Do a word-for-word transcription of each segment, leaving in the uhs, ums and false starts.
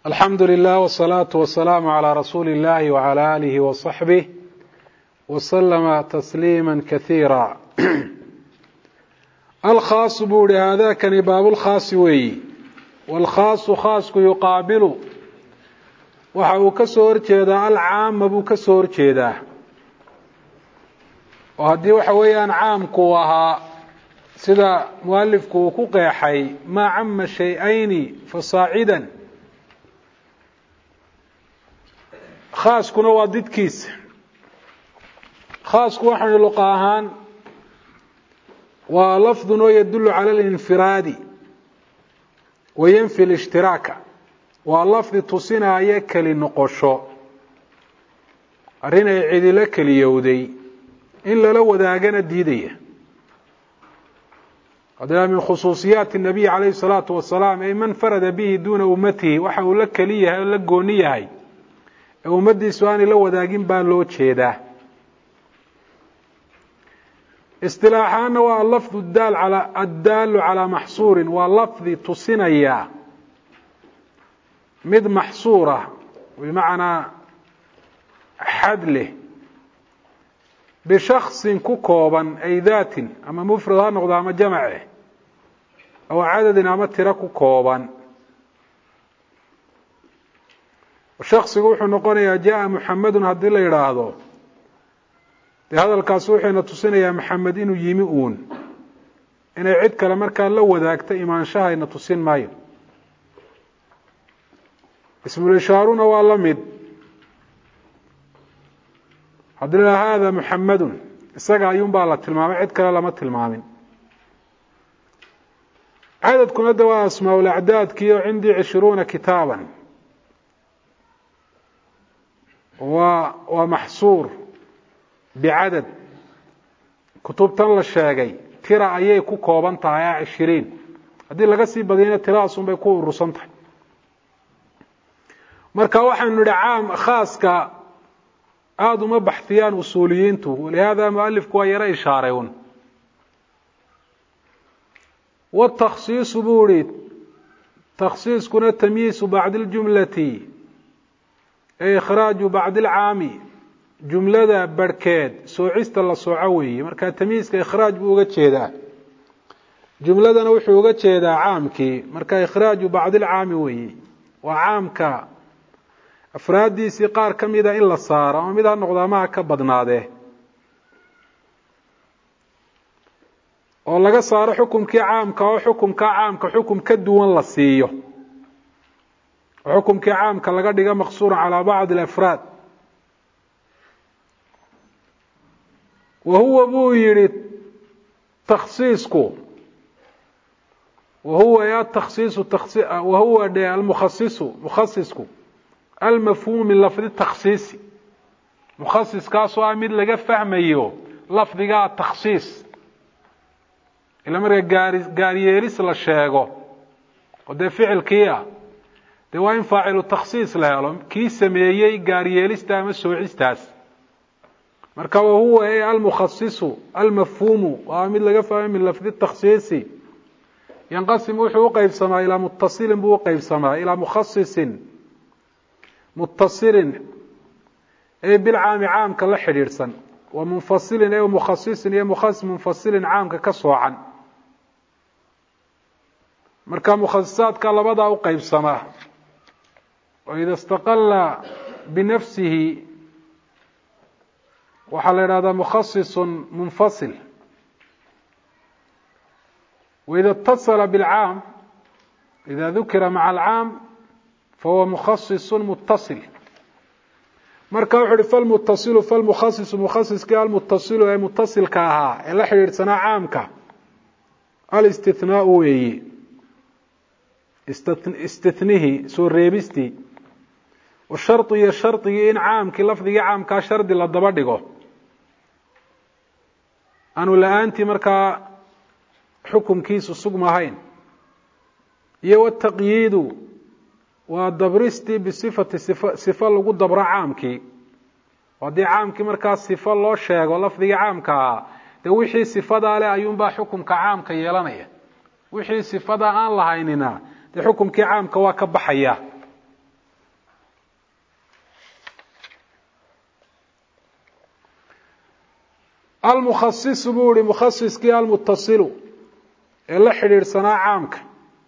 الحمد لله والصلاة والسلام على رسول الله وعلى آله وصحبه وسلم تسليما كثيرا. الخاص بوري هذا كان باب الخاص وي والخاص خاص يقابل وحو كسور جيدا العام ابو كسور جيدا وهدي وحويان عام كوها سيدا مؤلف كو قيحي ما عم شيئين فصاعدا خاص كنا وادد كيس خاص كوحن لقاهان ولفظ يدل على الانفراد وينفي الاشتراك واللفظ تصينا يكل النقشو أرينا يعيد لك اليودي إلا لو ذاقنا الديدية هذا من خصوصيات النبي عليه الصلاة والسلام أي من فرد به دون أمته وحاول لك ليه لقونيه هاي أمدي سواني لو ذاقين بان لو تشيده اصطلاحان هو اللفظ الدال على الدال على محصور واللفظ تصنيا مد محصورة بمعنى حدله بشخص كوكوبا أي ذات أما مفردها نقضى أما جمعه أو عدد أما ترى كوكوبا وشخص يقول نقول جاء محمد هدي الله يراده هذا الكاسوح إن تصنيا محمد إنه يمئون إن يعد كلام كان لو ذاك إيمان شاه إن تصين مايو اسم الإشارون واللمد حضرنا هذا محمد الساقع ينبع الله تلمام عد كلا لما تلمامين عدد كنا دواء اسمه الأعداد كيو عندي عشرون كتابا ومحصور بعدد كتب تنلا الشاقي ترى أيه كو كوبان تايا عشرين هذه لغسي بدينة ترى أصلا بيكون الرسنطح marka waxaan nidhi caam khaaska aad uma baxthiyaan usuuliyiintu walaada muallifku waa yara ishaareeyun wa takhsiis burid takhsiis kuna tamyiis ba'd al-jumlati ay ikhraj ba'd al-aami jumlada barkeed soocista la soocaweey marka tamyiiska ikhraj buu uga jeedaa jumladana wuxuu uga jeedaa caamkii marka ikhraj ba'd al-aami weey wa caamka أفراديسي قار كميدا إلا صار وميدا نقضى معها كبضناده والله صار حكم كي عام كو حكم كعام كحكم كدوان لسيه وحكم كي عام كاللقى ديقى مقصور على بعض الأفراد وهو بو يريد تخصيصكو وهو يا تخصيص تخصيص وهو المخصص مخصصكو المفهوم من لفظ التخصيص مخصص كاسو اميد لغا فهميو لفظيغا التخصيص الا مرغا غارييريس لا شيغو وده فعل كيا ده وين فاعل التخصيص لا يعلم كي سميهي غارييريستا ما سوعيستاس marka هو اي المخصص المفهوم واميد لغا فهم من لفظ التخصيص ينقسم وحو قيبسما الى متصل بو قيبسما الى مخصص متصل أي بالعام عام كلا حريرسا ومنفصل أي مخصص أي مخصص منفصل عام كسوعا مركا مخصصات كلا بضع وقيب سماه وإذا استقل بنفسه وحل هذا مخصص منفصل وإذا اتصل بالعام إذا ذكر مع العام فهو مخصص متصل marka wuxuu fal muttasil fal mukhasis mukhasis ka al muttasil ay muttasil ka aha ila xiriirsana caamka al istithnaa weeyi istithnihi soo reebisti wa shartu ya sharti in caamki lafdiga caamka shardi la daba dhigo anu laanti marka xukunkiisu sugmahayn iyo wa taqyiidu ودبرستي بصفة صفة صفة لو دبر عامكي ودي عامكي مركز صفة لو شيغو لفظي عامكا ده وحي صفة له ايون با حكم كعامكا يلانيه وحي صفة aan lahaynina de xukumkii caamka waa ka baxaya المخصص بوري مخصص كي المتصل إلا حرير صناع عامك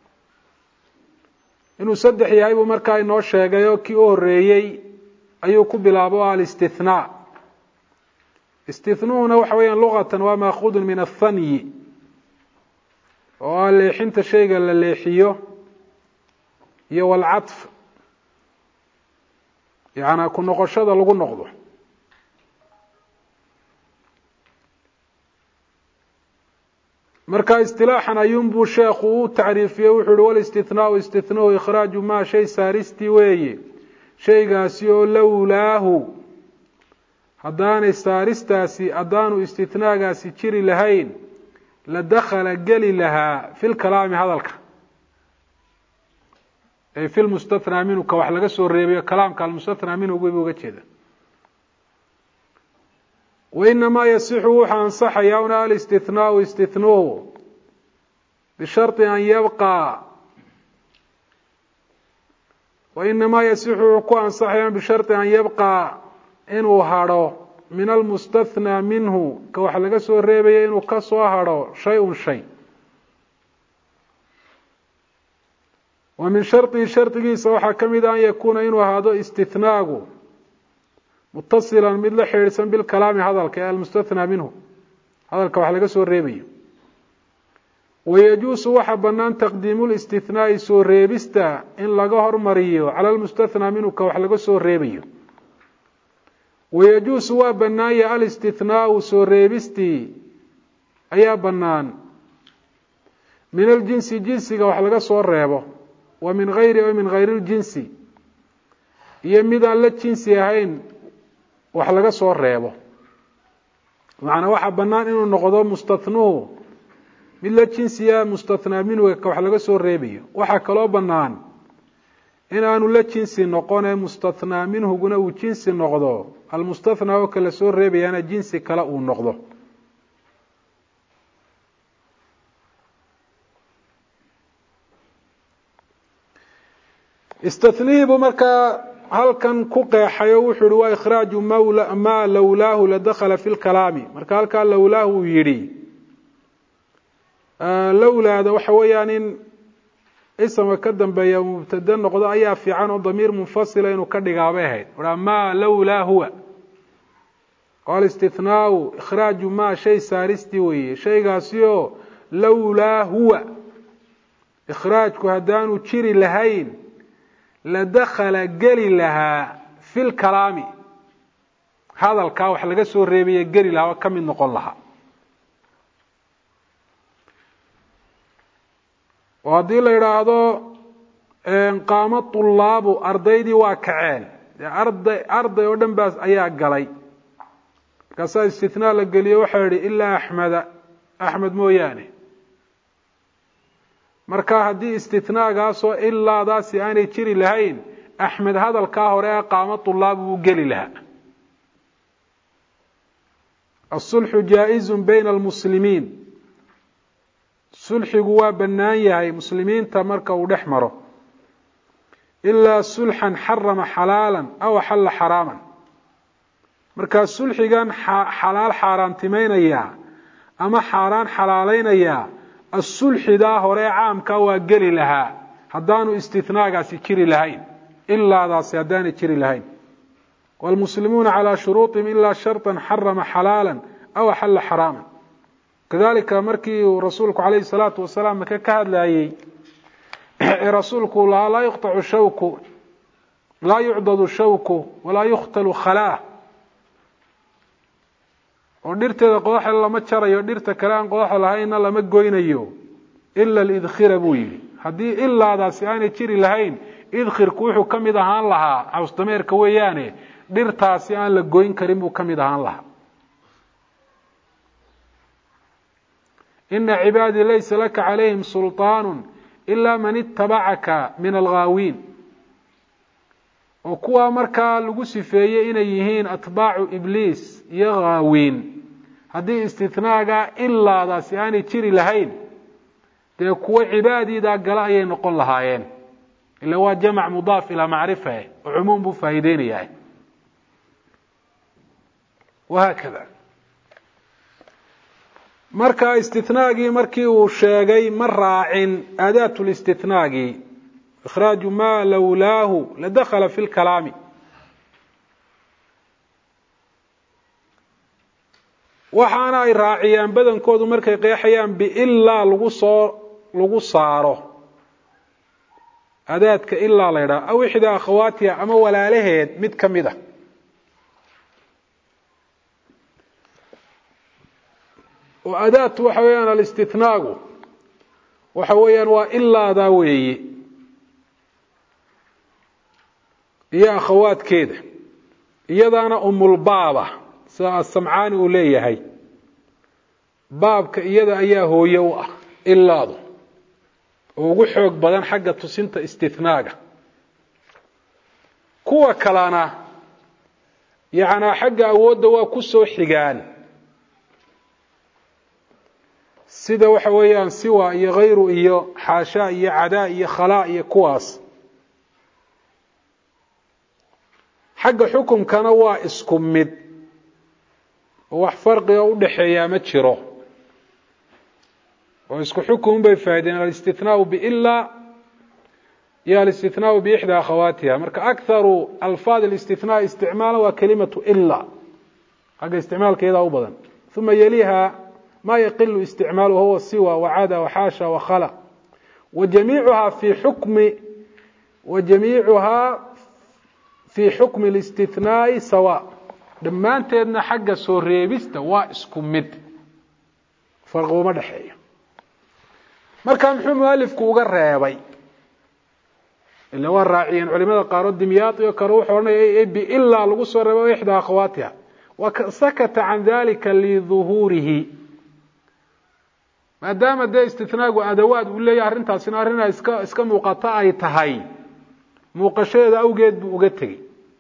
إنه صدح يهيبو مركا إنه الشيغيو كي أوريي أيو كبلابو الاستثناء استثناء وحويا لغة ومأخوذ من الثني واللي حنت الشيء اللي حيو يو العطف يعني أكون نقشة لغو نقضه مركا اصطلاحا ينبو شيخه تعريفيه وحده والاستثناء واستثناء إخراج ما شيء سارستي وي شيء قاسيو لولاه هدان سارستاسي أدان استثناء قاسي تشري لهين لدخل قلي لها في الكلام هذا الكلام أي في المستثنى منه كوحلقة سوريبية كلام كالمستثنى منه وقوي كذا وإنما يصح وحان صح يونا الاستثناء واستثناء بشرط أن يبقى وإنما يصح وحان صح يونا بشرط أن يبقى إنه هارو من المستثنى منه كوحلقة سوريبية إنه كسو هارو شيء شيء ومن شرط شرطه سوحا كمدا أن يكون إنه هذا استثناء متصلا مثل حيرسا بالكلام هذا الكلام المستثنى منه هذا الكلام حلقة سوريبية ويجوز وحبنا تقديم الاستثناء سوريبستا إن لقهر مريو على المستثنى منه كوحلقة سوريبية ويجوز وبنايا الاستثناء سوريبستي أي بنان من الجنس جنسي كوحلقة سوريبه ومن غير ومن غير الجنس يمد أن لا جنسي هين wax laga soo reebo macna waxa banaan inuu noqdo mustathnuhu mid la jinsiya mustathnaa minhu ka wax laga soo reebiyo waxa kale oo banaan in aanu la jinsi noqonay mustathnaa minhu guna uu jinsi noqdo al mustathnaa oo kala soo reebayana jinsi kala uu noqdo istithnibu marka halkan ku qeexayo wuxuu waa ikhraaj mawla ma lawlahu la dakhala fi al-kalam marka halka lawlahu yiri lawlaada waxa weeyaan in isma ka dambeeya mubtada noqdo ayaa fiican oo damiir munfasil inuu ka dhigaabay ahayd wala ma lawla huwa qal istithnaa'u ikhraaj ma shay saaristi weeye shaygaasiyo lawla huwa ikhraajku hadaanu jiri lahayn لدخل قلي لها في الكلام هذا الكاوح لقى سوريبية قلي لها وكم من نقول لها وهذه الإرادة إن قام الطلاب أرضيدي واكعين أرضي أرضي ودن باس أيها قلي كسا استثناء لقلي وحيري إلا أحمد أحمد موياني marka hadii istithnaagaas oo illa daasi aanay jiri lahayn ahmed hadalka hore qaama tulab uu gali laha الصلح جائز بين المسلمين صلح هو بنان yahay muslimiinta marka uu dhaxmaro illa sulhan harrama halalan aw hal haraman marka sulhigan halal harantimeynaya ama haran halaleynaya الصلح دا هوري عامكا waa gali laha hadaanu istithnaagaasi jiri lahayn illa daasi hadaanu jiri lahayn والمسلمون على شروطهم إلا شرطا حرم حلالا أو حل حراما كذلك مركي رسولك عليه الصلاة والسلام كهد لايي رسولك لا, لا يقطع الشوك لا يعضد الشوك ولا يختل خلاه وديرته قوح لما جرايو ديرته كلام قوح لهين لما غوينيو الا الادخير بو يري hadii illa daasi aanay jiri lahayn idkhirku wuxuu kamid ahaan lahaa awstameerka weeyaane dhirtaasi aan la gooyin karin buu kamid ahaan lahaa inna ibadi laysa laka alayhim sultaan illa man ittaba'aka min alghawin oo kuwa marka lagu sifeeyay inay yihiin atbaacu ibliis iyo ghaawin hadii istithnaaga illa daasi aanay jiri lahayn de kuwa cibaadida gala ay noqon lahaayeen ila waa jamac mudaaf ila macrifa oo umum bu faa'iideynaya وهكذا marka istithnaagii markii uu sheegay ma raacin aadaatu listithnaagii ikhraaju maa lowlaahu ladakhala fi lkalaami waxaana ay raaciyaan badankoodu markay qeexayaan biilaa lagu soo lagu saaro adaadka ilaa la ydhaha aw ixdaa akhawaatiha ama walaalaheed mid ka mid a oo adaadtu waxa weeyaan alistithnaagu waxa weeyaan waa ilaadaa weeye iyo akhawaadkeeda iyadaana umulbaaba sida asamcaani uu leeyahay baabka iyada ayaa hooye u ah ilaadu oo ugu xoog badan xagga tusinta istithnaaga kuwa kalena yacnaa xagga awoodda waa ku soo xigaan sida waxa weeyaan siwa iyo hayru iyo xaashaa iyo cadaa iyo khalaa iyo kuwaas xagga xukumkana waa isku mid oo wax farqiga u dhaxeeyaa ma jiro oo isku xukum bay faa'iideen alistithnaa'u biilaa iyo alistithnaa'u biixdaa akhawaatiha marka akharu alfaad alistithnaa isticmaalan waa kalimatu ilaa xagga isticmaalkeedaa u badan uma yaliha ma yaqilu isticmaaluhu huwa siwa wacada waxaasha wakhala wajamiicuhaa fi xukmi wajamiicuhaa fi xukmi alistithnaa'i sawa dhammaanteedna xagga soo reebista waa isku mid farqi uma dhexeeyo marka muxuu mualifku uga reebay ila waa raaciyeen culimada qaaroo dimyaad iyo kale wuxuu odhanaya biilaa lagu soo reebay ixdaa akhawaatiha wasakata can dalika liduhuurihi maadaama dee istithnaagu adawaad uu leeyahay arrintaasina arrin ay iska iska muuqato ay tahay muuqashadeeda awgeed buu uga tegey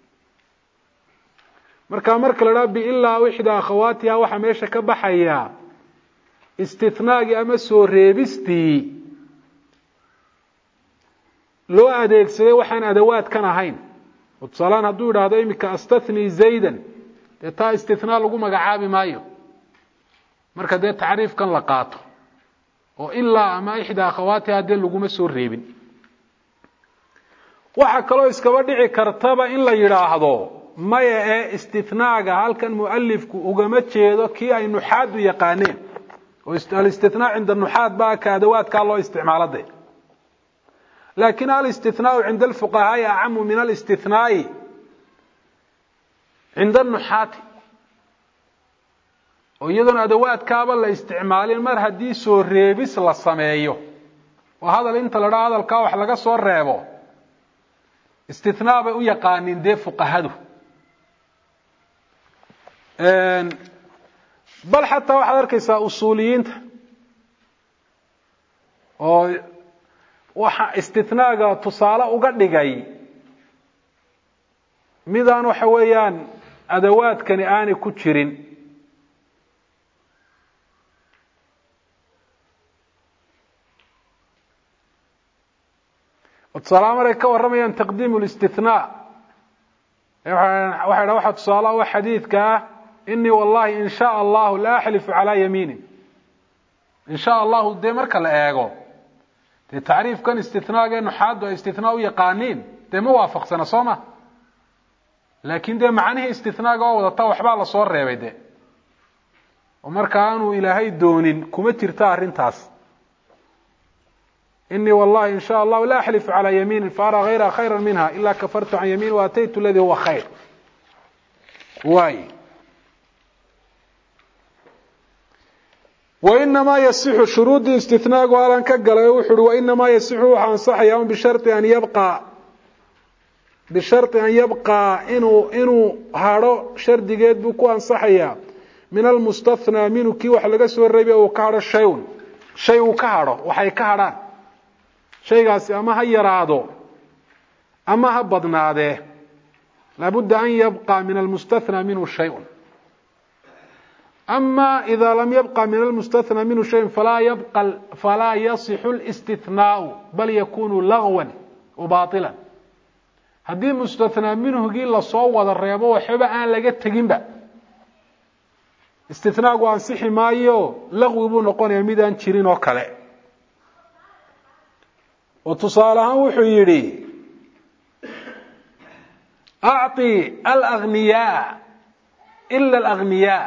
marka marka la dhaha biilaa ixdaa akhawaatiha waxaa meesha ka baxaya istithnaagii ama soo reebistii loo adeegsaday waxaan adawaadkan ahayn oo tusaalaan hadduu idhaahdo iminka astathnii zaydan dee taa istithnaa lagu magacaabi maayo marka dee tacriifkan la qaato oo ilaa ama ixdaa akhawaatiha dee laguma soo reebin waxaa kaloo iskaba dhici kartaba in la yidhaahdo maya ee istithnaaga halkan mualifku ugama jeedo kii ay nuxaadu yaqaaneen oo alistithnaa cinda nuxaad baa ka adawaadkaa loo isticmaalade laakin alistithnaau cinda alfuqahaai acamu min alistithnaai cinda nuxaati oo iyadoona adawaadkaaba la isticmaalin mar haddii soo reebis la sameeyo oo hadal inta la dhaha hadalkaa wax laga soo reebo istithnaa bay u yaqaanin dee fuqahadu bal xataa waxaad arkaysaa usuuliyiinta oo waxa istithnaaga tusaale uga dhigay midaan waxa weeyaan adawaadkani aanay ku jirin tusaalaha maray ka warramayaan taqdiimu listithnaa waxay dha waxaa tusaalaha u xadiidka ah inii wallahi in shaa allahu la axlifu calaa yamiinin in shaa allahu dee marka la eego dee tacriifkan istithnaaga nuxaadu ay istithnaa u yaqaaniin dee ma waafaqsana soo ma laakin dee macnihii istithnaaga oo wadata waxbaa lasoo reebay de oo marka aanu ilaahay doonin kuma jirta arrintaas inii wallahi in shaa allahu la axlifu calaa yamiinin faara hayraha khayra minha ila kafartu can yamiin waataytu aladii huwa khayr waay wainamaa yasixu shuruuddii istithnaagu halan ka galay oo wuxu uhi wainamaa yasixu waxaa ansaxaya un bishari an yabqaa bishardi an yabqaa inuu inuu hadho shardigeed buu ku ansaxayaa min almustathnaa minhu kii wax laga soo reebay uu ka hadho shayun shay uu ka hadho waxay ka hadhaan shaygaasi ama ha yaraado ama ha badnaadee laabudda an yabqaa min almustathnaa minhu shayun أما إذا لم يبقى من المستثنى منه شيء فلا يبقى فلا يصح الاستثناء بل يكون لغوا وباطلا هذه مستثنى منه قيل صوّد الرياضة وحبا أن لقيت تجنبا istithnaagu ansixi maayo laqwi buu noqonayaa midaan jirin oo kale oo tusaale ahaan wuxuu yidhi acطi alaghniyaa ila alaghniyaa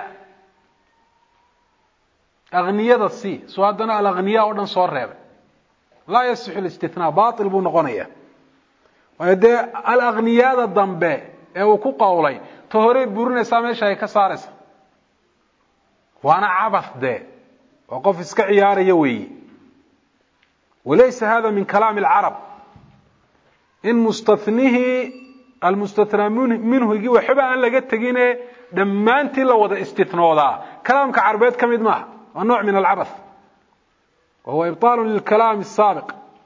aghniyada si soo haddana alaghniyaa oo dhan soo reebay laa yasixu alistithnaa baatil buu noqonayaa waayo dee alaghniyaada dambe ee uu ku qowlay ta horey burinaysaa meesha ay ka saaraysa waana cabath dee oo qof iska ciyaaraya weeye walaysa hada min kalaami alcarab in mustathnihii almustathnaa minhugii waxba aan laga tegine dhammaantii la wada istithnoodaa kalaamka carbeed ka mid maaha waa nooc min alcabath wahuwa ibطaalu lilkalaam الsaabiq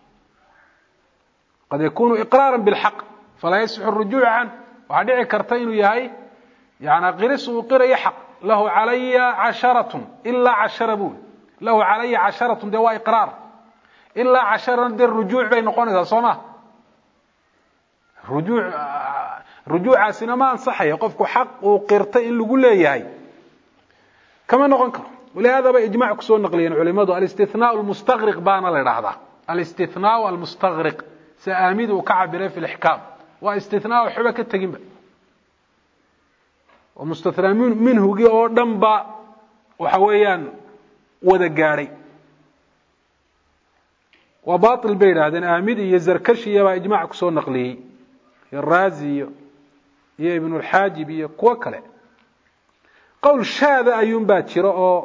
qad yakunu iqraara biاlxaq falaa yasixu الrujuuc canh waxaa dhici karta inuu yahay yani qiris uu qirayo xaq lahu calaya casharatun ilaa cashara buli lahu calaya casharatun dee waa iqraar ilaa casharana dee rujuuc bay noqonaysaa soo ma rujuuc rujuucaasina ma ansaxayo qofku xaq uu qirtay in lagu leeyahay kama noqon karo walihaada bay ijmac kusoo naqliyeen culimadu alistithnaa almustaqriq baana la idhaahdaa alistithnaa almustaqriq si aamid uu ka cabiray fi lixkaam waa istithnaa waxba ka teginba oo mustathnaa minhugii oo dhan ba waxa weeyaan wada gaadhay waa baatil bay yidhahdeen aamid iyo zarkashiya baa ijmac kusoo naqliyey iyo raazi iyo iyo ibnu lxaajib iyo kuwo kale qowl shaada ayuun baa jiro oo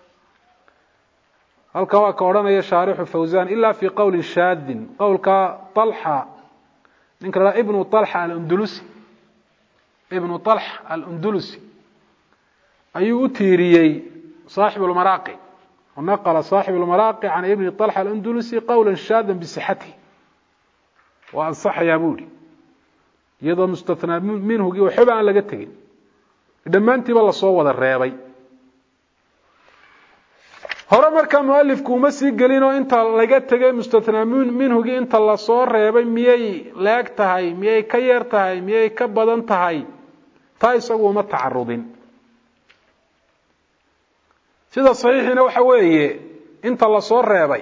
halka waa ka odhanaya shaarixu fawzan ila fi qowlin shaadin qowlka طalxa ninka la ibnu طalxa alundulusi ibnu طalxa alundulusi ayuu u tiiriyey saaxib اlmaraaqi ونقل صاحب المراقي عن ابن طلحة الأندلسي قولا شاذا بصحته وأنصح يا بولي يضا مستثنى منه وحبا أن لقتقين لما أنت بالله صوّد الرياضي هرا مركا مؤلف كومسي قالينو انت لقتقين مستثنى منه انت الله صور الرياضي ميي لاقتهاي ميي كيرتهاي ميي كبضانتهاي تاي سووا ما تعرضين sida saxiixina waxa weeye inta la soo reebay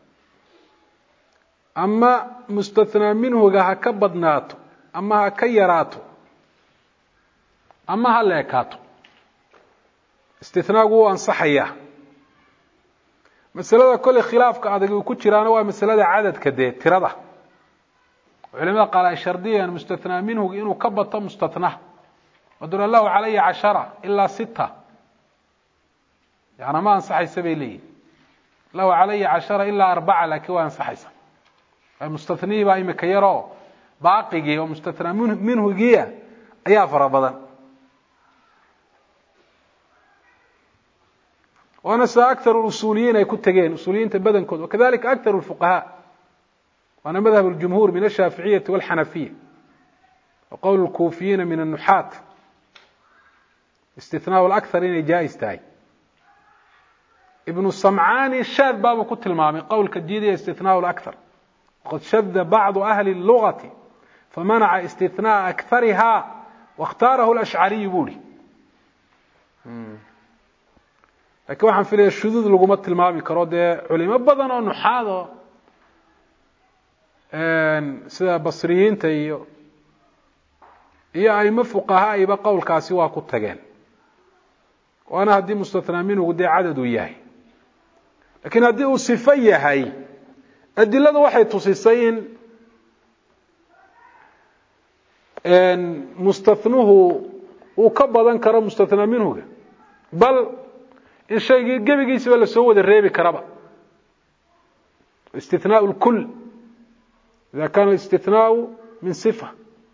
ama mustathnaa minhuga ha ka badnaato ama ha ka yaraato ama ha leekaato istithnaagu wuu ansaxayaa masalada kole khilaafka adag uu ku jiraana waa masalada cadadka dee tirada culimada qaar ay shardiyeen mustathnaa minhuga inuu ka bato mustathnaa wadura allahu calaya cashara ilaa sita يعني ما أنصحيس بيلي لو علي عشرة إلا أربعة لكن وأنصحيس المستثني بقى مكيرو باقي ومستثنى منه جيا أيا فربضا وأنا أكثر الأصوليين يكون تجين أصوليين تبدن كود وكذلك أكثر الفقهاء وأنا مذهب الجمهور من الشافعية والحنفية وقول الكوفيين من النحاة استثناء الأكثرين جائز تاي ابن السمعاني الشاذ باب كنت المامي قول كالجيدي استثناء الأكثر وقد شذ بعض أهل اللغة فمنع استثناء أكثرها واختاره الأشعري يقولي لكن waxaan filaya shuduud laguma tilmaami karo dee culimo badan oo nuxaado een sida basriyiinta iyo iyo ayma fuqaha ayba qowlkaasi waa ku tageen waana hadii mustathnaa minhu dee cadad uu yahay laakiin hadii uu sifo yahay adiladu waxay tusisay in een mustathnuhu uu ka badan karo mustathnaa minhuga bal in shaygii gebigiisaba la soo wada reebi karaba istithnaa'u al-kull idha kana al-istithnaa'u min sifa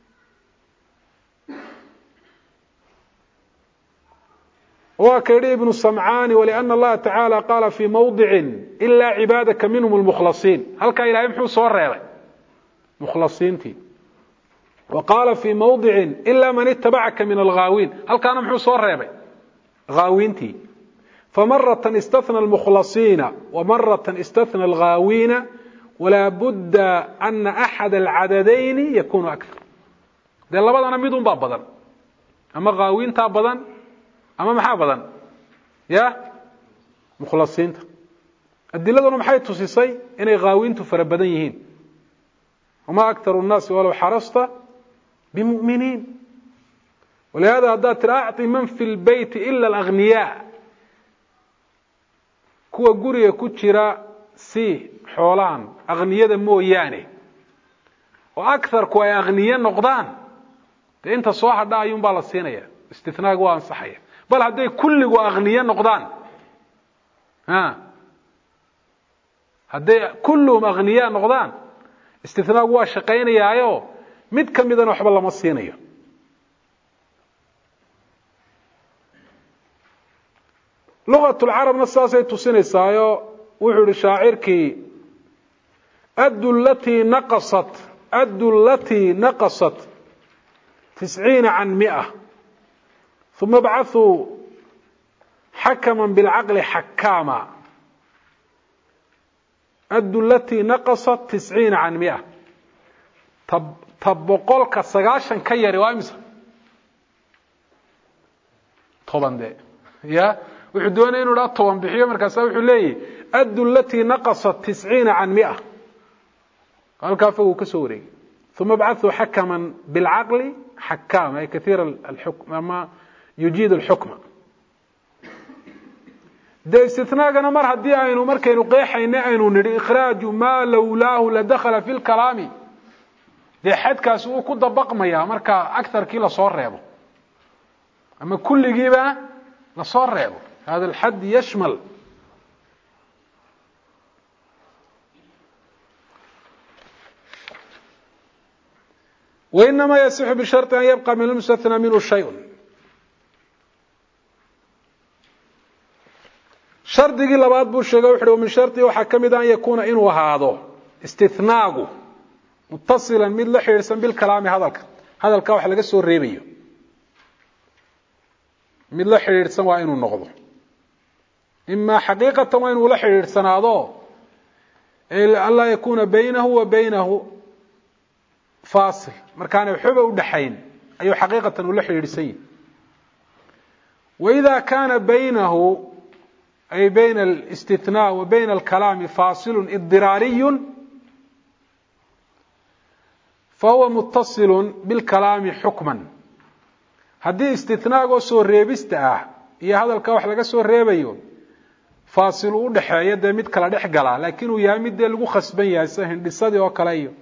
وكيد ابن السمعاني ولأن الله تعالى قال في موضع إلا عبادك منهم المخلصين هل كان إلى يمحو صور ريبي مخلصين تي وقال في موضع إلا من اتبعك من الغاوين هل كان يمحو صور ريبي غاوين تي فمرة استثنى المخلصين ومرة استثنى الغاوين ولا بد أن أحد العددين يكون أكثر ده الله بدنا ميدون باب بدن أما غاوين تاب بدن أما محا بدن يا مخلصين الدليل أنهم حيث تسيسي إن غاوين تفربدينهين وما أكثر الناس ولو حرصت بمؤمنين ولهذا هذا أعطي من في البيت إلا الأغنياء كوا قرية كتشرا سي حولان أغنياء موياني وأكثر كوا أغنياء نقدان أنت صاحة دا يوم بالصينية استثناء قوان صحيح بل هذي كل قوا أغنياء نقدان ها هذي كلهم أغنياء نقدان استثناء قوا شقين يايو مد كم إذا نحب الله مصينية لغة العرب نصاصي تسيني سايو وحول شاعرك أد التي نقصت أد التي نقصت تسعين عن مئة ثم ابعثوا حكما بالعقل حكاما أد التي نقصت تسعين عن مئة طب طب بقولك سقاشا كي روامسا طبعا ده يا وحدون إنه لا طبعا بحيه مركز وحول ليه أد التي نقصت تسعين عن مئة قال كافه كسوري ثم بعثوا حكما بالعقل حكام أي كثير الحكم أما يجيد الحكم ده استثناء أنا مر هدي عينه مر كينو قيحين عينه نري إخراج ما لولاه لدخل في الكلام ده حد كاسو كود بقميا مركا أكثر كيلا صور ريبو أما كل جيبه لصور ريبو هذا الحد يشمل وإنما يصح بشرط أن يبقى من المستثنى منه شيء شرط يقول لبعض بوشيغا وحده ومن شرطه وحكم أن يكون إنه هذا استثناءه متصلا من لحيرسن بالكلام هذا هذا الكاوح لقى سو ريبيو من لحيرسن وإنه نقضه إما حقيقة وإنه لحيرسن هذا الله يكون بينه وبينه فاصل مركان يحب ودحين أي حقيقة ولا حيرسين وإذا كان بينه أي بين الاستثناء وبين الكلام فاصل اضطراري فهو متصل بالكلام حكما هذه استثناء وسو ريبسته يا هذا الكوح لغا سو ريبيو فاصل ودحيه ده mid kala dhex gala laakiin uu yahay mid lagu khasban yahay sahin dhisadii oo kale iyo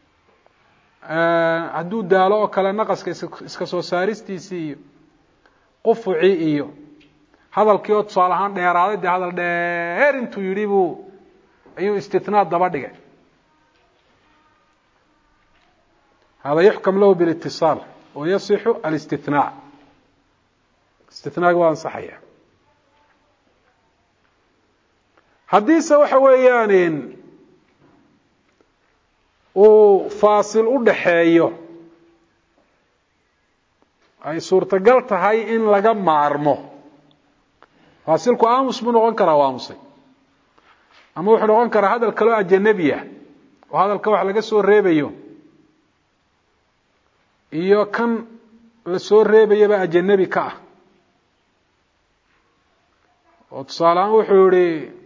ee haduu daalo oo kale naqaska iska soo saaristiisii iyo qufuci iyo hadalkii oo tusaalahan dheeraaday de hadal dheer intuu yiri buu ayuu istithnaa daba dhigay هذا يحكم له بالاتصال ويصح الاستثناء استثناء وان صحيح حديث وحويان وفاصل ودحيو اي suurtagal tahay in laga maarmo faasilku aamus buu noqon karaa waamusay ama wuxuu noqon karaa hadal kale ajnabiya oo hadalka wax laga soo reebayo iyo kan la soo reebayaba ajnabi ka ah oo tusaalaan wuxuu yiri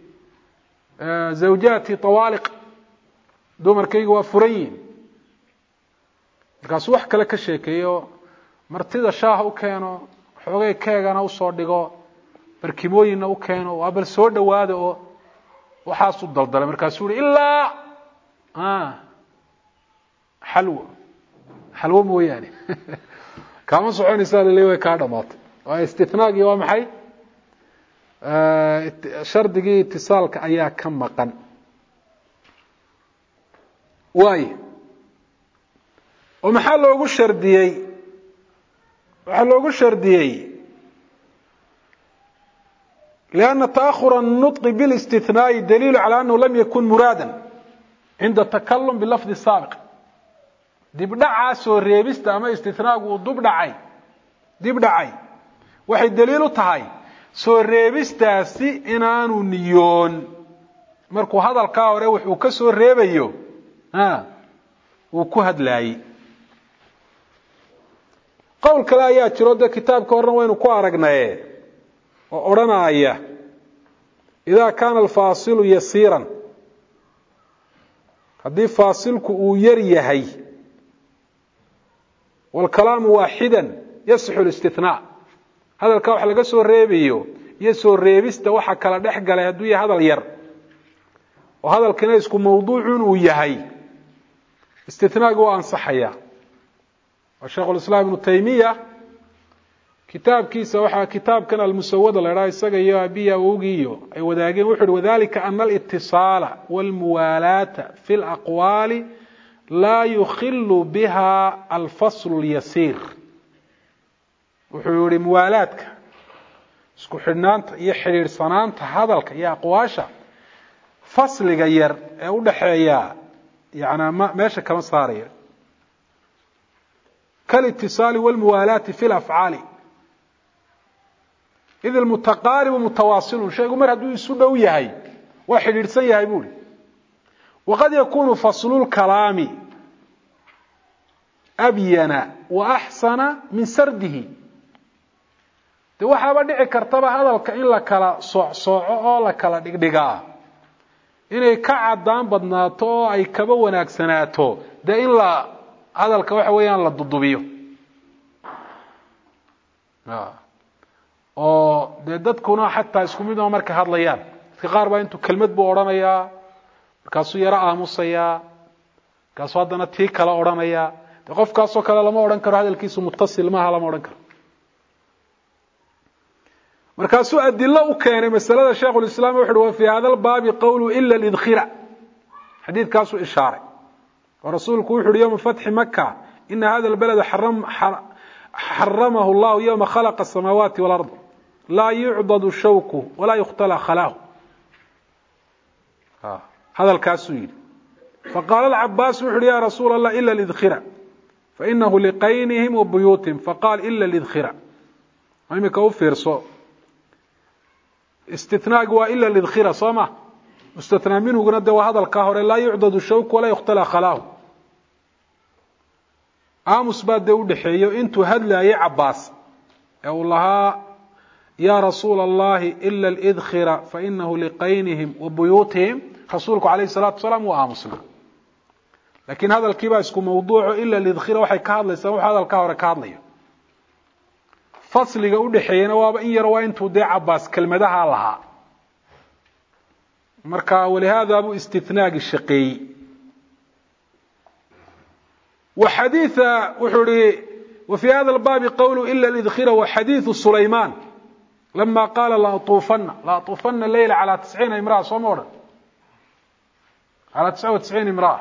zawjati tawaaliq dumarkaygu waa furayn markaas wax kale ka sheekeeyo martida shaah u keeno xoogay keegana u soo dhigo barkimooyina u keeno waa bal soo dhawaado oo waxaas u daldalay markaas uu ilaa ah halwa halwa mooyaane kama soconaysa leeyahay ka dhamaatay waa istithnaagi waa maxay ee shardigii ittisaalka ayaa ka maqan waay oo maxaa loogu shardiyay waxa loogu shardiyay لأن تأخر النطق بالاستثناء دليل على أنه لم يكن مرادا عند التكلم باللفظ السابق دبدعا سو ريبستا اما استثناء ودبدعاي دبدعاي waxay daliil u tahay soo reebistaasi inaanu niyoon markuu hadalka hore wuxuu ka soo reebayo ha uu ku hadlaayay qowl kale ayaa jiro da kitaabka horna waynu ku aragnay وأرنايا إذا كان الفاصل يسيرا هذه فاصلك يريهي والكلام واحدا يصح الاستثناء هذا الكوح لقى سو ريبيو يسو ريبيستا waxa kala dhex galay haduu yahay hadal yar oo hadalkana isku mawduucun uu yahay istithnaagu waa ansaxaya wa Sheikh al-Islam Ibn Taymiyyah kitaabkiisa waxa kitaabkan al-Musawwad la yiraahdo isaga iyo abiya ugiyo ay wadaageen wuxuu wadaalika an al-ittisala wal muwalata fi al-aqwali la yukhillu biha al-fasl al-yasir wuxuu yiri muwalaadka isku xidhnaanta iyo xiriirsanaanta hadalka iyo aqwaasha fasliga yar ee u dhaxeeya yaana meesha kama saarayo kal ittisali wal muwalati fi al-af'ali idh al-mutaqarib mutawasil shaygu mar haduu isu dhow yahay waa xiriirsan yahay buuli waqad yakunu faslu al-kalami abyana wa ahsana min sardihi de waxaba dhici kartaba hadalka in la kala sooco oo la kala dhigdhigaa inay ka cadaan badnaato oo ay kaba wanaagsanaato de in la hadalka waxa weeyaan la dudubiyo oo de dadkuna xataa isku mid oo marka hadlayaan si qaar baa intuu kelmad buu oranaya markaasuu yara aamusaya kaasoo hadana tii kala oranaya de qofkaasoo kale lama oran karo hadalkiisu muttasil ma lama oran karo markaasuu adilla u keenay masalada Sheikh al-Islam wuxuu waa fi hada al-baab qawlu illa al-idkhira hadithkaasu ishaaray wa rasuulku wuxuu yawm fath makkah in hada al-balad haram haramahu Allah yawm khalaqa as-samawati wal-ard la yu'dadu shawku wa la yuqtala khalahu ha hada al-kaasu yiri فقال العباس وحر يا رسول الله إلا الإذخرة فإنه لقينهم وبيوتهم فقال إلا الإذخرة وإما كوفر صو استثناء إلا الإذخرة صمة استثناء منه قند وهذا الكهر لا يعضد الشوك ولا يختلى خلاه آمس بعد داود حيو انتو هدلا يا عباس يا الله يا رسول الله إلا الإذخرة فإنه لقينهم وبيوتهم رسولك عليه الصلاة والسلام وآمسنا لكن هذا الكباس كو موضوعه إلا الإذخرة وحي كهدلا يسموه هذا الكهر كهدلا فصلك udhaxeeyna waaba in yar waa intuu de Abbas kelmadaha laha marka walaada abu istithnaaq shaqay wa haditha wuxuri وفي هذا الباب قول إلا الإذخرة وحديث سليمان لما قال لا طوفن لا طوفن الليل على تسعين امرأة صمورة على تسعة وتسعين امرأة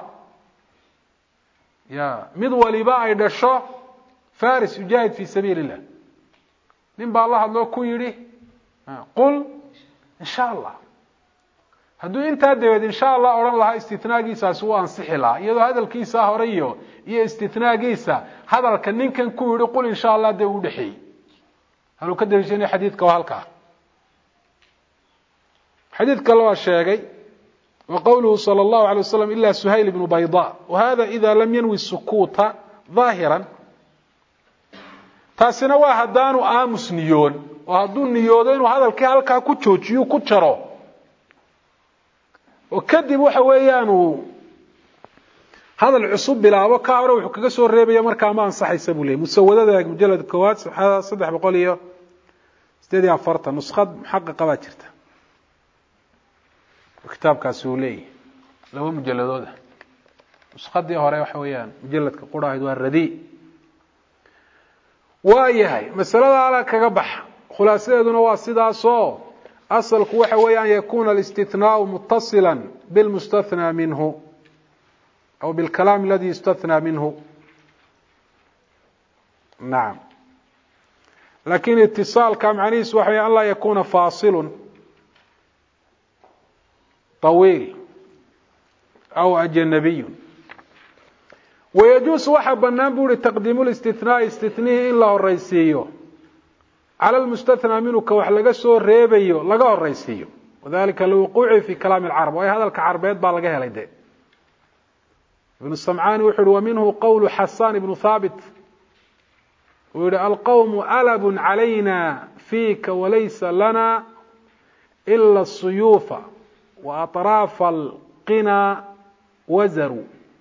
يا مدولي بقى يدشو فارس يجاهد في سبيل الله nin baa Allah loo ku yiri qul insha Allah haduu inta deeyd insha Allah oran laha istithnaagiisa soo ansixi laha iyadoo hadalkiisa horeeyo iyo istithnaagiisa hadalka ninkan ku yiri qul insha Allah de u dhaxay halu ka dariishanay xadiidka halka xadiidka loo sheegay وقوله صلى الله عليه وسلم إلا سهيل بن بيضاء وهذا إذا لم ينوي السكوت ظاهرا taasina waa hadaanu aamus niyoon oo haduu niyoodo inuu hadalka halka ku joojiyo ku jaro oo kadib waxa weeyaan uu hadal cusub bilaabo ka hore wuxuu kaga soo reebaya marka ma ansaxaysa buu leeyahay musawadada mujallad kowaad saxada saddex boqol iyo sideed iyo afartan nuskhad muhaqqaqa baa jirta kitaabkaasi uu leeyahay laba mujalladooda nuskhadii hore waxa weeyaan mujalladka quraahid waa radii waayahay masalada ala kaga bax khulaasadeeduna waa sidaasoo asalku waxa weeyaan yakuna al-istithnaa'u muttasilan bil mustathna minhu aw bil kalam alladhi yustathna minhu na'am lakin ittisalka macnihiisu waxa weeyaan la yakuna fasilun طويل أو أجنبي ويجوز واحد بنابور تقديم الاستثناء استثناء إلا الرئيسي على المستثنى منه كوحلقة سور ريبيو لقاه الرئيسي وذلك الوقوع في كلام العرب وهذا الكعربيت بالغاها لديه ابن السمعاني وحد ومنه قول حسان بن ثابت ويقول القوم ألب علينا فيك وليس لنا إلا السيوف وأطراف القنا وزر.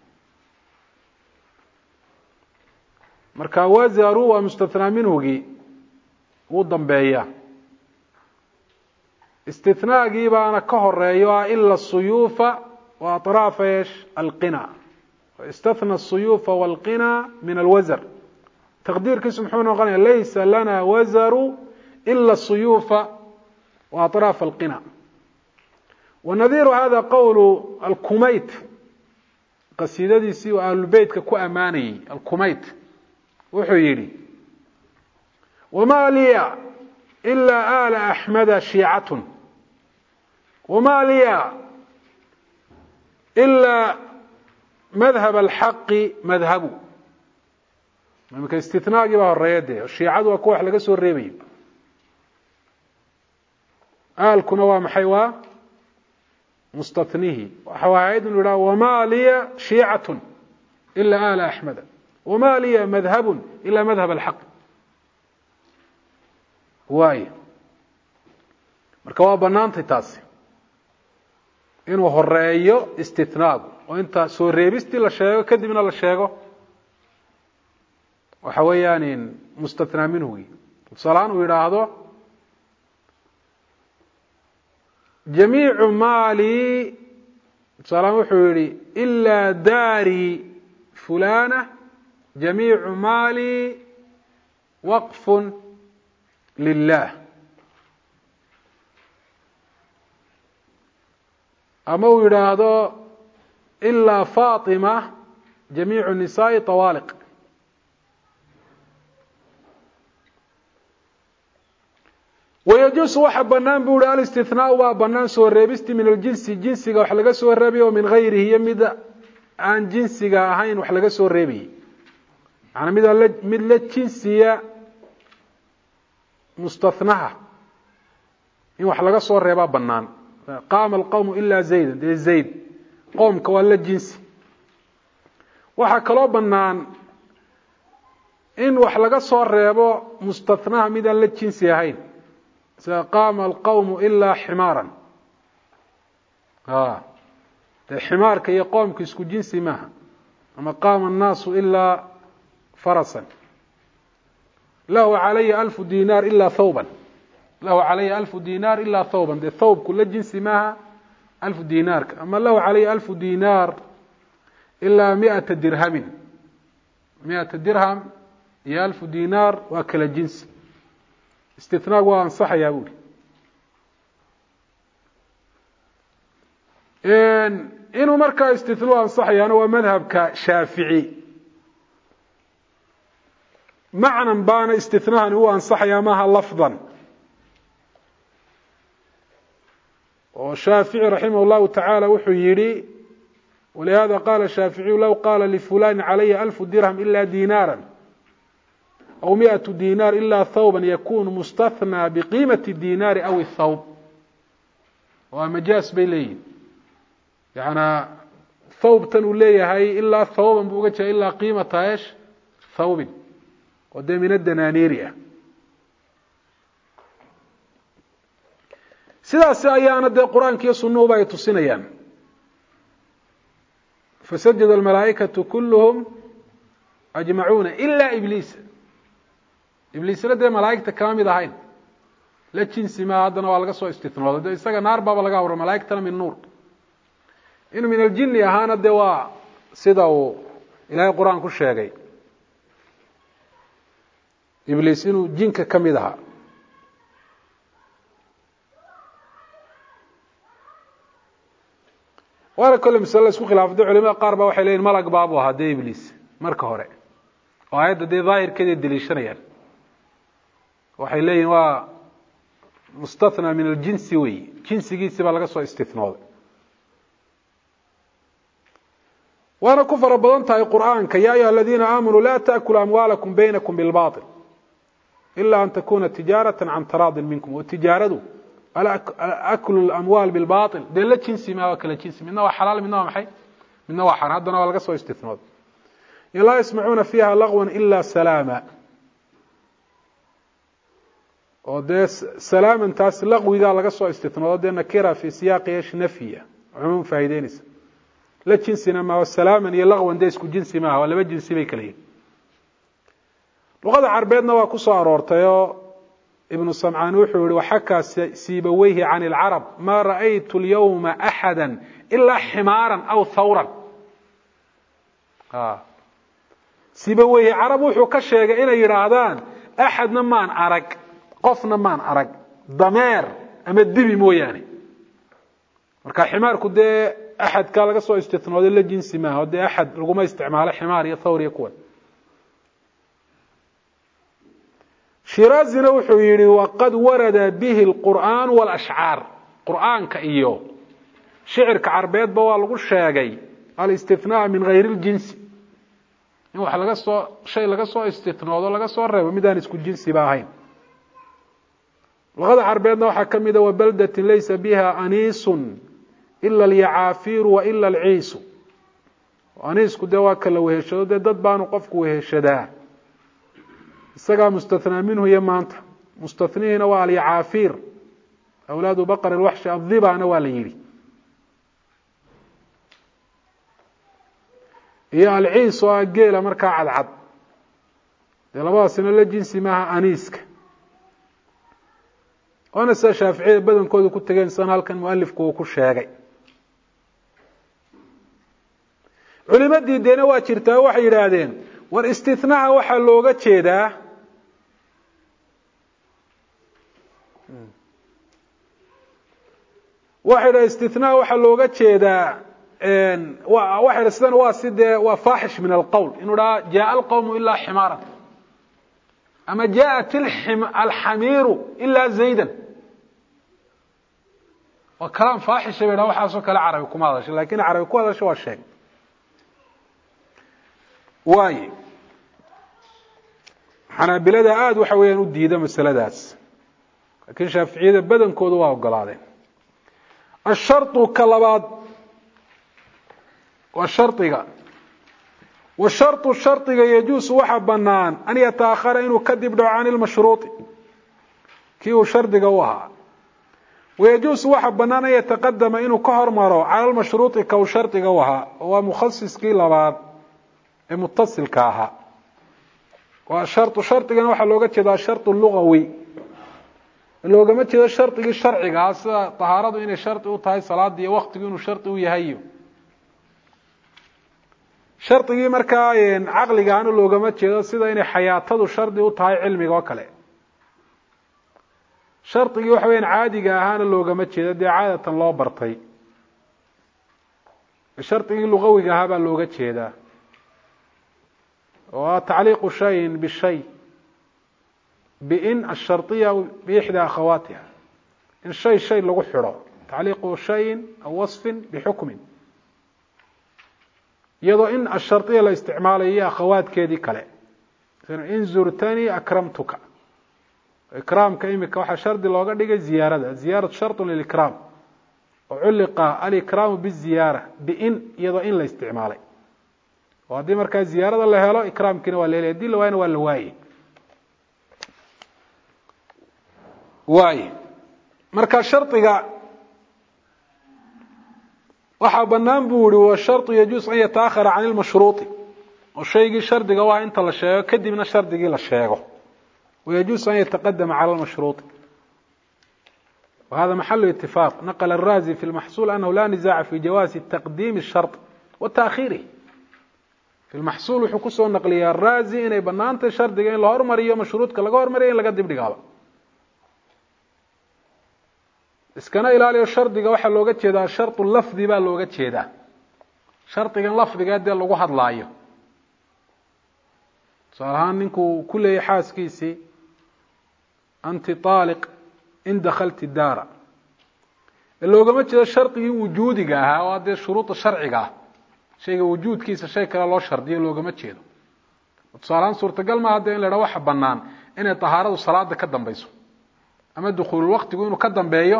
marka wazaru waa mustathnaa minhugi uu dambeeya istithnaagii baana ka horeeyo illa suyuufa wa atraaf ايش القنا واستثنى السيوف والقنا من الوزر تقدير كسم حونه غني ليس لنا وزر إلا السيوف وأطراف القنا. ونذير هذا قول الكميت قصيدتي سي أهل البيت كو أماني الكميت وحيري وما لي إلا آل أحمد شيعة وما لي إلا مذهب الحق مذهب ممكن استثناء جبه الرياض الشيعة وكوح لقسوا الريبي آل كنوا محيوا مستثنيه وحواعيد وما لي شيعة إلا آل أحمد وما لي مذهب إلا مذهب الحق واي مركوا بنانتي تاسي إنه هريو استثناء وإنت سوريبستي لا شيء كذبنا لا شيء وحويان مستثنى منه صلان ويراهدو جميع مالي صلان وحوري إلا داري فلانة جميع مالي وقف لله أما ويراهدو إلا فاطمة جميع النساء طوالق. ويجوز واحد بنان بيقول الاستثناء وبنان سو ريبستي من الجنس جنسيغا wax laga soo reebay oo min غيره mid aan jinsiga ahayn wax laga soo reebay ana mid la mid la jinsiya mustathnaha in wax laga soo reeba banaan qaama alqawm illa zayd de zayd qowmka waa la jinsi waxa kala banaan in wax laga soo reebo mustathnaha mid aan la jinsi ahayn قام القوم إلا حمارا آه الحمار كي يقوم كيسكو جنسي معها أما قام الناس إلا فرسا له علي ألف دينار إلا ثوبا له علي ألف دينار إلا ثوبا ده ثوب كل جنسي معها ألف دينار أما له علي ألف دينار إلا مئة درهم مئة درهم يا ألف دينار وأكل جنسي استثناء وانصح يا أبوي إن إنه مركا استثناء وانصح يعني هو مذهب كشافعي معنى بان استثناء هو انصح يا ماها لفظا والشافعي رحمه الله تعالى وحيري ولهذا قال الشافعي لو قال لفلان علي ألف درهم إلا دينارا أو مئة دينار إلا ثوبا يكون مستثنى بقيمة الدينار أو الثوب ومجاز بيلين يعني ثوب تنوليه هاي إلا ثوبا بوجهه إلا قيمة ايش ثوب وده من الدنانيرية سيداس أيانا ده القرآن كي يصنوا باي تصنيان فسجد الملائكة كلهم أجمعون إلا إبليس إبليس لدى ملائكة كامل هاين لا جنسي ما هذا نوع لقى سو استثناء ده إسقى نار بابا لقى ورا ملائكة من نور إنه من الجن يهانا الدواء سيدا إلى القرآن كل شيء جاي إبليس إنه جنك كامل ها وأنا كل مسألة سوق خلاف ده علماء قاربة وحيلين ملك بابه هذا إبليس مركه هراء وهذا ده ظاهر كده الدليشنا يعني waxay leeyihiin waa mustathna min al-jinsi way jinsigiisa baa laga soo istithnooday waana ku fara badan tahay quraanka ya ayyuha alladhina aamanu la ta'kulu amwalakum baynakum bil batil illa an takuna tijaratan an taradin minkum wa tijaradu ala aklu al amwal bil batil de la jinsi ma waa kala jinsi midna waa xalaal midna waa maxay midna waa xaraam hadana waa laga soo istithnooday la yasma'una fiha lagwan illa salama oo dee salaamantaas laqwigaa laga soo istitnoodo dee nakira fi siyaaqi esh nafya cumuum faa'iideynaysa la jinsina ma salaaman iyo laqwan dee isku jinsi maaha waa laba jinsi bay kala yihiin luqada carbeedna waa ku soo aroortayoo ibnu samcaan wuxuu yihi waxakaa siibaweyhi can ilcarab maa ra'aytu alyawma axada ilaa ximaaran aw thawran siibaweyhi carab wuxuu ka sheegay inay yidhaahdaan axadna maan arag qofna maan arag dameer ama dibi mooyaane marka ximaarku dee axadkaa laga soo istinooday la jinsi maaha o dee axad laguma isticmaalo ximaar iyo thawr iyo kuwan shiraazina wuxuu yihi waqad warada bihi alqur'aan walashcaar qur'aanka iyo shicirka carbeedba waa lagu sheegay alistithnaa min gayri ljinsi in wax laga soo shay laga soo istinoodo laga soo reebo midaan isku jinsiba ahayn luqada carbeedna waxaa ka mida wabaldatin laysa biha aniisun ila alyacaafiiru wa ila alciisu aniisku dee waa kala weheshado dee dad baanu qofku weheshadaa isagaa mustathnaa minhu iyo maanta mustathnihiina waa alyacaafiir awlaadu baqari lwaxshi adibana waa la yidhi iyo alciis oo ah geela markaa cadcad dee labadaasina la jinsi maaha aniiska waana sida shaaficiyada badankooda ku tegeen san halkan mualifku uu ku sheegay culimadii deena waa jirtaa waxay yidhaahdeen war istithnaaha waxaa looga jeedaa waxay yidhaha istithnaaha waxaa looga jeedaa waxay yidha sidan waa si dee waa faaxish min alqowl inuu dhaha jaaa alqawmu ilaa ximaaran ama jaءat alxamiiru ilaa zaydan waa kalaam faaxisha bay dhaha waxaasoo kale carabi kuma hadasha lakin carabi ku hadasha waa sheeg waaye xanaabilada aada waxa weeyaan u diida masaladaas laakiin shaaficiyada badankoodu waa ogolaadeen asharطu ka labaad waa shardiga washarطu shardiga yajuusu waxa banaan an yataahara inuu kadib dhaco can ilmashruuطi kii uu shardiga u ahaa wayajuusu waxa banaan an yataqadama inuu ka hormaro cala lmashruuطi ka uu shardiga u ahaa oo waa mukhasiskii labaad ee mutasilka ahaa waa sharطu shardigana waxaa looga jeeda asharط lugawi loogama jeedo shardigii sharciga ah sida طahaaradu inay shardi u tahay salaada iyo waktigu inuu shardi u yahay iyo shardigii markaa caqligaana loogama jeedo sida inay xayaatadu shardi u tahay cilmiga oo kale shardigii waxa weyaan caadiga ahaana loogama jeedo dee caadatan loo bartay shardigii lugawiga ahaa baa looga jeedaa oo tacliiqu shayin bishay bin asharطiya bixda akhawaatiha in shay shay lagu xidho tacliiqu shayin aw waصfin bixukmin iyadoo in asharطiya la isticmaalayo iyo akhawaadkeedii kale in zurtanii akramtuka ikraamka imika waxaa shardi looga dhigay ziyaarada ziyaaratu sharط lilikraam oo culliqa alikraamu biziyaara bin iyadoo in la isticmaalay oo haddii markaa ziyaarada la helo ikraamkiina waa leelay hadii la waayna waa la waaye waaye marka shardiga waxaa banaan buu yihi washarطu yajuus an yataahara can ilmashruuطi oo shaygii shardiga u ah inta la sheego kadibna shardigii la sheego wayajuusu an yataqadama cala lmashruuطi wahada maxalu itifaaq naqla الrazi fi lmaxsul anahu la nizaca fi jawaasi taqdiimi الsharط wa taakhiirih fi lmaxsuul wuxuu kusoo naqliyaa razi inay banaantay shardiga in la hormariyo mashruudka laga hormariyo in laga dibdhigaaba iskana ilaaliyo shardiga waxaa looga jeedaa sharط lafdi baa looga jeedaa shardigan lafdiga dee lagu hadlaayo tusaale ahaan ninkuu ku leeyay xaaskiisii anti طaaliq in dakalti daara loogama jeedo shardigii wujuudiga ahaa oo dee shuruuda sharciga ah shayga wujuudkiisa shay kale loo shardiyo loogama jeedo tusaalehaan suurtagal maaha dee in la idhaha waxa banaan inay طahaaradu salaada ka dambayso ama dukuululwaktigu inuu ka dambeeyo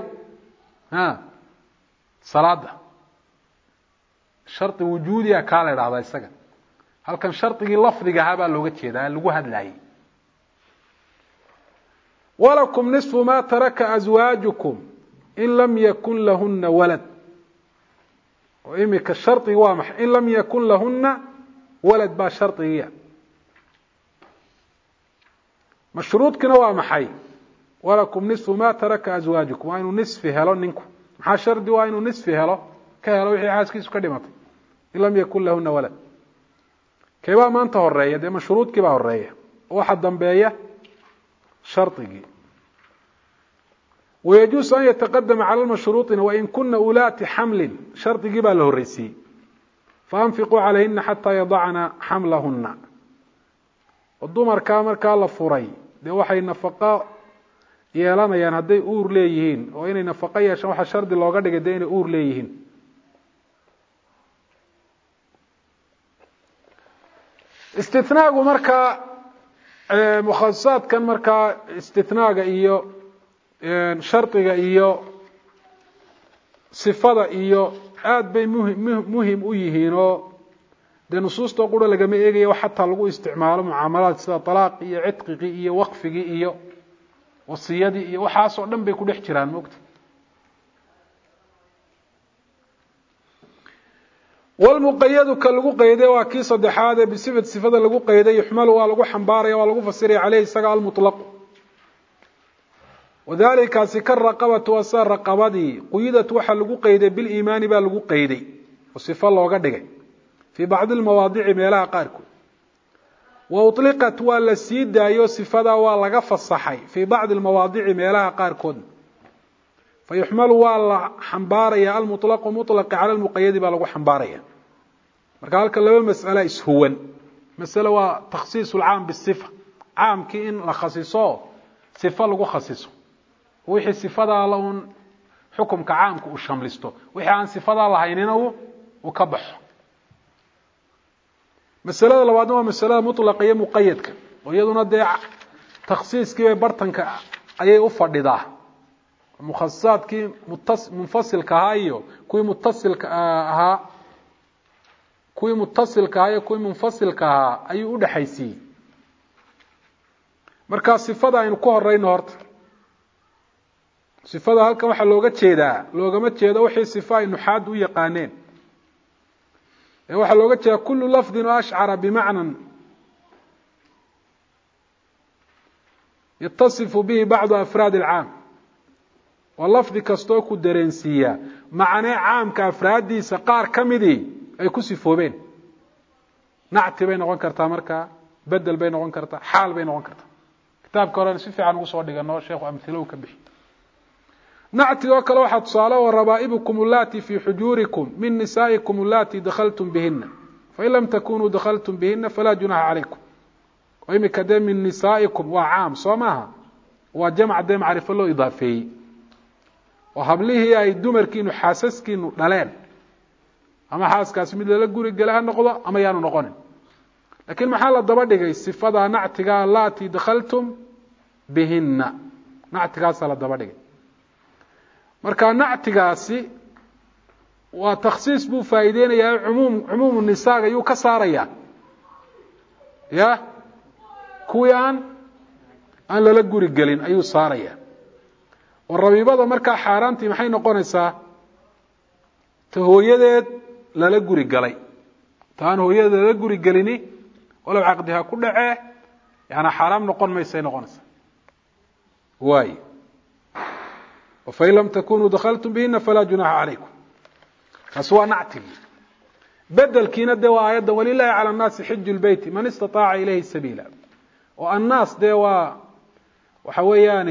salaada shardi wujuudiga kaa la idhahdaa isaga halkan shardigii lafdiga ahaa baa looga jeedaa lagu hadlayay ولكم نصف ما ترك أزواجكم إن لم يكن لهن ولد وإمك الشرط وامح إن لم يكن لهن ولد با شرطية مشروط كنا وامحي ولكم نصف ما ترك أزواجكم وإنه نصف هلو ننكم محا شرطي وإنه نصف هلو كهلو وحي حاسكيسو كدمت إن لم يكن لهن ولد كيبا ما انت هرية دي مشروط كيبا هرية واحد ضمبية شرطي ويجوز أن يتقدم على المشروط وإن كن أولات حمل شرط جبال له الرسي فأنفقوا عليهن حتى يضعن حملهن والضمر كامر كالا فري دي وحي النفقاء يالانا يعني هدي أور ليهين وإن النفقاء يشان وحا شرط اللي وقد قدين أور ليهين استثناء مركا مخصصات كان مركا استثناء إيو shardiga iyo sifada iyo aad bay muhiim muhiim u yihiin oo de nusuusta qura laga ma eegayo xataa lagu isticmaalo muamalaad sida talaaq iyo cidqigi iyo waqfigi iyo wasiyadi iyo waxaas oo dhan bay ku dhex jiraan moogta wal muqayyad ka lagu qeyday waa kii saddexaad ee bisifad sifada lagu qeyday yuhmal waa lagu xambaaraya waa lagu fasiray calayhi saga al mutlaq وذلك سكر رقبة وصار رقبتي قيدت وحا لغو قيدي بالإيمان با لغو قيدي وصفة الله قدقى في بعض المواضيع ميلاها قاركو وأطلقت ولا السيد أيو صفة ولا الصحي في بعض المواضيع ميلاها قاركو فيحمل ولا حنبارية المطلق ومطلق على المقيد با لغو حنبارية مركالك اللي المسألة إسهوان مسألة وتخصيص العام بالصفة عام كإن لخصيصه صفة لغو خصيصه وحي صفada لون حكم كعامك وشملستو وحي عن صفada لهينينو وكبخ مسألة لبعض waa مسألة مطلقة مقيدة ويدنا دي تخصيص كي برتنك ayay u fadhidaa مخصصات متصل منفصل كهايو كوي متصل اها كوي متصل كهايو كوي منفصل كها ay u dhaxaysii marka صفada aynu ku horeyno horta صفada halkan waxa looga jeedaa loogama jeedo wixii sifa ay nuxaad u yaqaaneen ee waxa looga jeedaa kullu lafdhin ash'ara bima'nan يتصف به بعض افراد العام واللفظ كاستو ku dareensiya macna caamka afraadiisa qaar kamidi ay ku sifoobeen nacti bay noqon kartaa marka bedel bay noqon kartaa xaal bay noqon kartaa kitaabka hore si fiican ugu soo dhigano sheekhu amthilo ka bixi نعتي وكلا واحد صالة وربائبكم اللاتي في حجوركم من نسائكم اللاتي دخلتم بهن فإن لم تكونوا دخلتم بهن فلا جناح عليكم وإما كدام من نسائكم وعام صماها وجمع دام عرف الله إضافي وهبليه أي دمر كينو حاسس كينو نلين أما حاس كاسم الله لقوري قلها النقضة أما يانو نقون لكن محال الضبادة الصفة نعتي اللاتي دخلتم بهن نعتي صالة الضبادة marka nactigaasi waa takhsiis buu faa'iideynaya umum umum nisaaga yu ka saaraya ya kuyan aan la guri galin ayuu saaraya warabibada marka xaaraantii maxay noqonaysaa tahooyadeed la guri galay taan hooyada la guri galini wala aqdiha ku dhacay yana xaraam noqon maysay noqonaysaa waay وفإن لم تكونوا دخلتم بهن فلا جناح عليكم فسوى نعتل بدل كينا دواء يد ولله على الناس حج البيت من استطاع إليه السبيل والناس دواء وحويان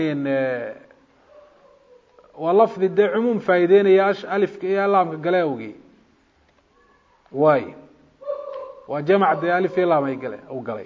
ولفظ الدع عموم فايدين ياش ألف يا لام قلاوي واي وجمع دي ألف يا لام يقلا أو قلاي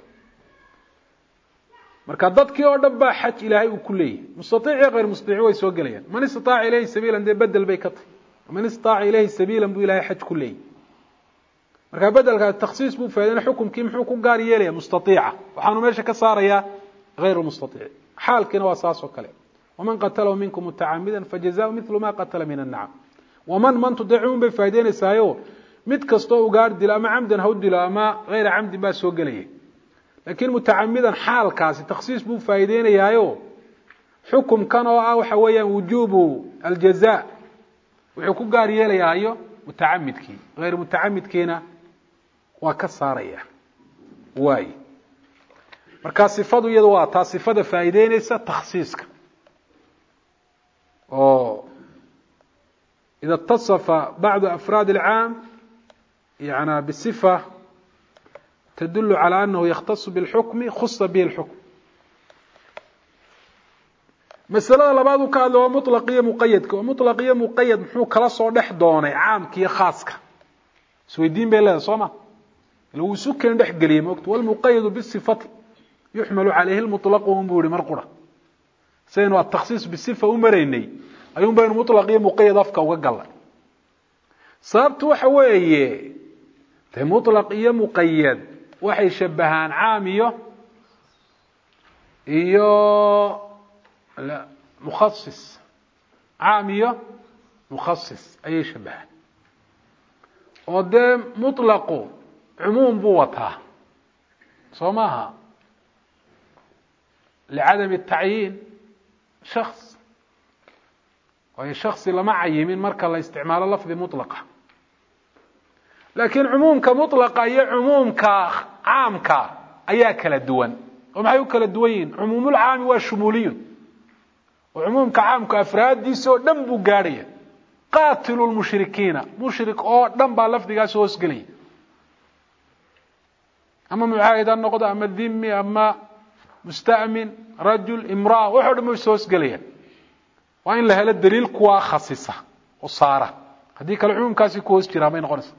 marka dadkii oo dhanba xaj ilaahay uu kulay mustatiic غير mustatiic way soo galayaan man istaac ilayhi sabiilan de badal bay ka tahay man istaac ilayhi sabiilan bu ilaahay xaj kulay marka badalka takhsiis buu faa'iideena xukumkii muxuu ku gaar yeelaya mustatiica waxaanu meesha ka saaraya غير mustatiic xaalkina waa saas oo kale waman qatala minkum muta'ammidan fajazaa'u mithlu ma qatala min an-na'am waman man tud'un bi faa'iideynaysayo mid kasto u gaar dil ama amdan haw dil ama غير amdi ba soo galayay لكن متعمدا حال كاسي تخصيص بو فايدين يايو حكم كانوا أو حويا وجوب الجزاء وحكم قال يلي أيو متعمد كي غير متعمد كينا وكسارية واي marka sifadu iyadu waa taa sifada faa'iideynaysa takhsiiska oo إذا اتصف بعض أفراد العام يعني بصفة تدل على أنه يختص بالحكم خص به الحكم مسألة لبعض كان له مطلقية مقيد ومطلقية مقيد محو كلا soo dhex doonay caamkiyo khaaska سويدين بلا صوما لو سكن dhex galiyay moogto wal muqayyad bisifati يحمل عليه المطلق ومبوري مرقرة سينو التخصيص بالصفة ومريني أيون بين مطلق مقيد أفكا وقال صابت وحوية مطلق مقيد وحي شبهان عامية إيو لا مخصص عامية مخصص أي شبهان قدام مطلق عموم بوتها صماها لعدم التعيين شخص وهي شخص لما عيمين مركا الله استعمال اللفظ مطلقة لكن عموم كمطلقة أي عموم كعام كا أي كلا الدوان وما يكلا الدوين عموم العام والشمولي وعموم كعام كأفراد دي سو دنبو قارية قاتلوا المشركين مشرك أو دنبا لفظ قاسو اسقلي أما معاهدة النقضة أما الذمي أما مستأمن رجل امرأة وحد مسوس قليا وإن لها الدليل كوا خصيصة وصارة هذيك العموم كاسي كوس جرامين غرس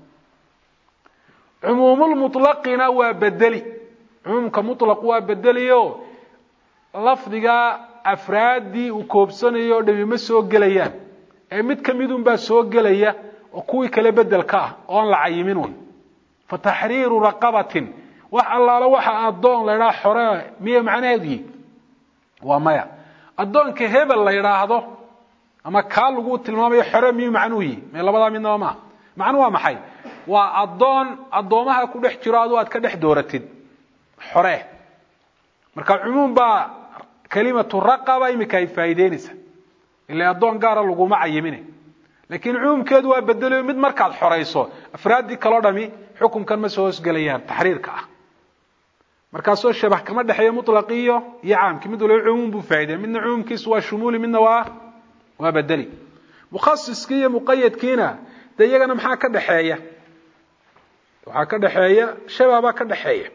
عموم المطلقين هو بدلي عموم كمطلق هو بدلي لفظها أفرادي وكوبسانيو دمي مسو قليا مد كميدون با سو قليا وكوي كلا بدل كاه اون لعيمينون فتحرير رقبة wax allaala waxa adoon la yiraahdo xore miye macnaheedii waa maya adoonka hebel la yiraahdo ama ka lagu tilmaamayo xore miye macnuuyi me labada midna ma macnu waa maxay waa adoon adoomaha ku dhex jiro aad ka dhex dooratid xore marka umum ba kalimatu raqaba imika ay faa'iideynaysa illa adoon gaar lagu ma cayimine laakiin umumkeedu waa bedelo mid markaad xoreyso afraadi kala dhami xukunkan ma soo galayaan tahriirka ah markaasoo shabax kama dhaxeeyo mutlaqiyo iyo caamki mid waliba umum buu faa'iiday midna umumkiisu waa shumuuli midna waa waa bedeli mukhassiski iyo muqayyadkiina dayagana maxaa ka dhaxeeya waxa ka dhaxeeya shababa ka dhaxeeya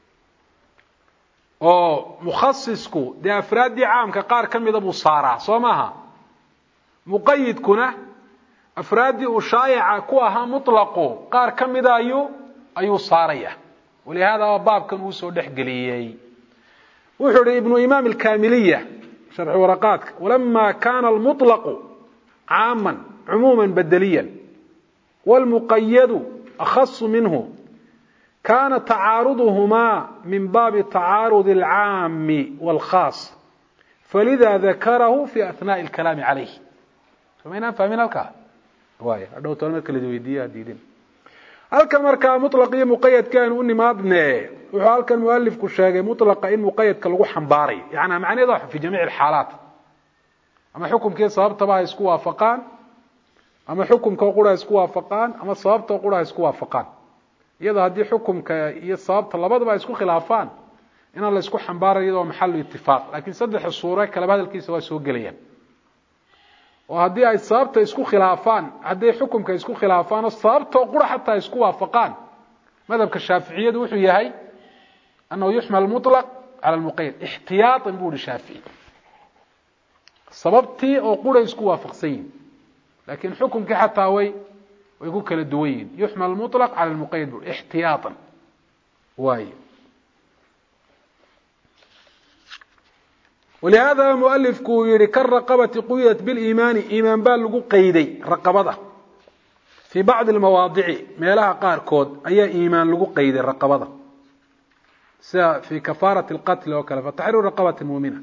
oo mukhassisku de afraadi caamka qaar kamida buu saaraa Soomaha muqayyidkuna afraadi u shaa'ica ku aha mutlaqo qaar kamida ayu ayu saaraya ولهذا باب كان وسو دخغليي وحوري ابن امام الكامليه شرح ورقات ولما كان المطلق عاما عموما بدليا والمقيد اخص منه كان تعارضهما من باب تعارض العام والخاص فلذا ذكره في اثناء الكلام عليه فمن فاهمين الكلام واي ادو تلمه كلا ويديها ديدين halka marka mutlaq iyo muqayyad kaan u nimaadne wuxuu halkan muallifku sheegay mutlaqa in muqayyadka lagu xambaaray yaani macnaheedu waa fi jamiic alxaalaat ama xukumkii sababta baa isku waafaqaan ama xukumka qura isku waafaqaan ama sababta qura isku waafaqaan iyada hadii xukumka iyo sababta labadaba isku khilaafaan in la isku xambaarayo iyadoo maxallu ittifaaq laakiin saddex suuro kala hadalkiisa waa soo galayaan وهذه أي صابته يسكو خلافان هذه حكم كيسكو خلافان الصابته وقرأ حتى يسكو وافقان ماذا كالشافعية دوحوا يهي أنه يحمل المطلق على المقيد احتياطا بول الشافعي صببتي وقرأ يسكو وافقسين لكن حكم كحتى هوي ويقول كالدوين يحمل المطلق على المقيد بول احتياطا واي ولهذا مؤلف كويري كالرقبة قيدت بالإيمان إيمان بال لغو قيدي رقبضة في بعض المواضع ميلها قار كود أي إيمان لغو قيدي الرقبضة في كفارة القتل وكذا فتحرير رقبة المؤمنة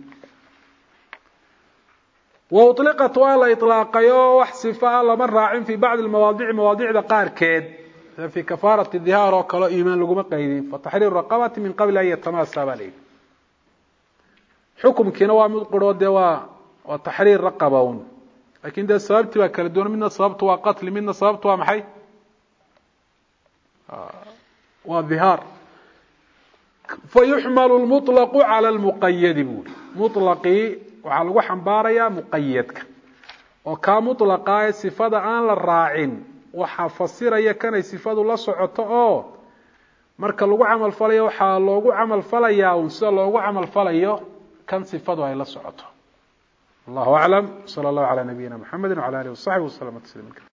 وأطلقت ولا إطلاق وحسفاء الله مرة عين في بعض المواضع مواضع ذا قار كيد في كفارة الظهار وكلا إيمان لغو قيدي فتحرير الرقبة من قبل أن يتماسى عليه حكم كنا وامد قرود دوا وتحرير رقبة لكن ده سببت وكلا دون منا سببت وقتل منا سببت ومحي آه. والظهار فيحمل المطلق على المقيد بول مطلقي وعلى وحن باريا مقيدك وكمطلقا صفة آن للراعين وحفصير يكن صفة الله سعطه marka lagu amal falayo waxa loogu amal falayaa oo sida loogu amal falayo kan sifadu ay la socoto Allahu a'lam sallallahu ala nabiyina Muhammad wa ala alihi wa sahbihi wa sallam